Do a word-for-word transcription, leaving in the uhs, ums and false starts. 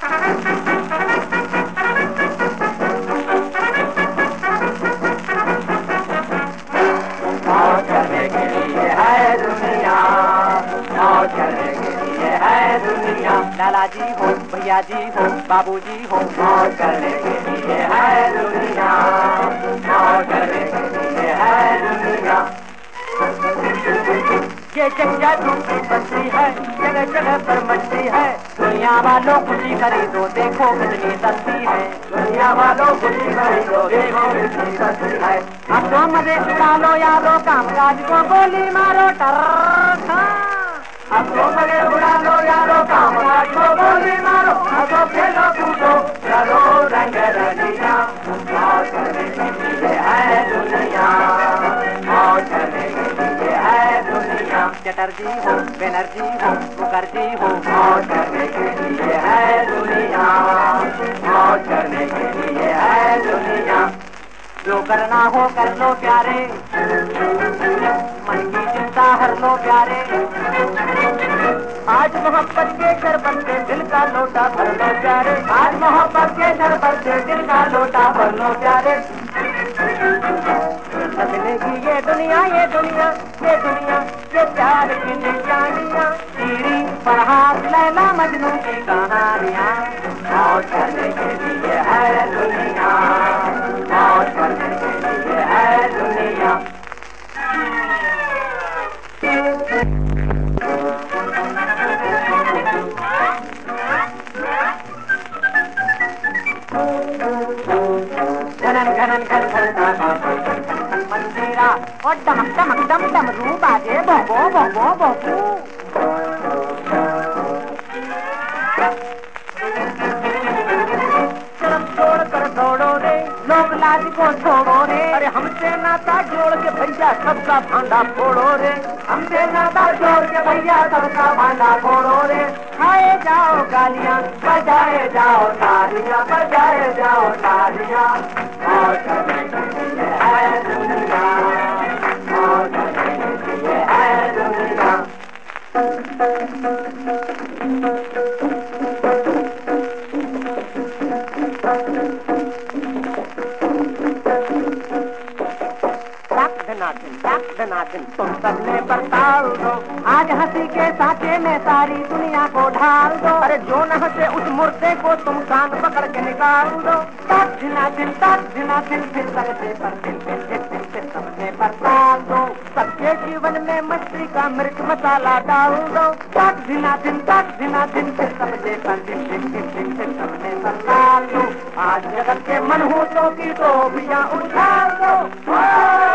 मौज करने के लिए है दुनिया, मौज करने के लिए है दुनिया। लाला जी हो, भैया जी हो, बाबू जी हो, मौज करने के लिए है दुनिया, मौज करने के लिए है दुनिया। ये जगह दूसरी बस्ती है, जगह जगह पर मस्ती है। दुनिया वालों खुशी खरीदो, देखो कितनी सस्ती है। दुनिया वालों खुशी खरीदो, देखो कितनी सस्ती है। अब तो मजे उड़ा लो यारो, कामकाज को गोली मारो टर। अब तो मजे उड़ा लो यारो, कामकाज को गोली मारो। अब तो खेलो कूदो, चलो रंग रंगिया। मौज करने के लिए है दुनिया, मौज करने के लिए है दुनिया। चटर्जी हो, बनर्जी हो, मुखर्जी हो, मौज करने के लिए है दुनिया, मौज करने के लिए है दुनिया। जो करना हो कर लो प्यारे, मन की चिंता हर लो प्यारे। आज मोहब्बत के शरबत से दिल का लोटा भर लो प्यारे, आज मोहब्बत के शरबत से दिल का लोटा भर लो प्यारे। मिलेगी ये दुनिया, ये दुनिया, ये दुनिया, ये प्यार की निशानियाँ। शीरी फरहाद लैला मजनू की कहानियाँ। मौज करने के लिए है दुनिया, मौज करने के लिए है दुनिया। घनन घनन घन घन मंजीरा और डमक डमक डम डम रू बाजे बोबो बोबो बोबू। शर्म छोड़ कर दौड़ो रे, लोग लाज को छोड़ो रे। अरे हमसे नाता जोड़ के भैया सबका भांडा फोड़ो रे, हमसे नाता जोड़ के भैया सबका भांडा फोड़ो रे। खाए जाओ गालियाँ, बजाए जाओ तालियाँ, बजाए जाओ तालियाँ। मौज करने के लिए है दुनिया, मौज करने के लिए है दुनिया। धनाधन धनाधन तुम सबने बरताल दो, आज हंसी के साथे में सारी दुनिया को ढाल दो। अरे जो न हंसे उस मुर्दे को तुम कान पकड़ के निकाल दो। तक धनाधन तक धनाधन फिर सबसे पर दिल फिर दिल फिर सबने बरताल दो। सबके जीवन में मछली का मिर्च मसाला डाल दो। तक धनाधन तक धनाधन फिर सबसे पर दिल फिर दिल फिर सबने बरताल दो। आज जगत के मनहूसों की टोपियां उछाल दो।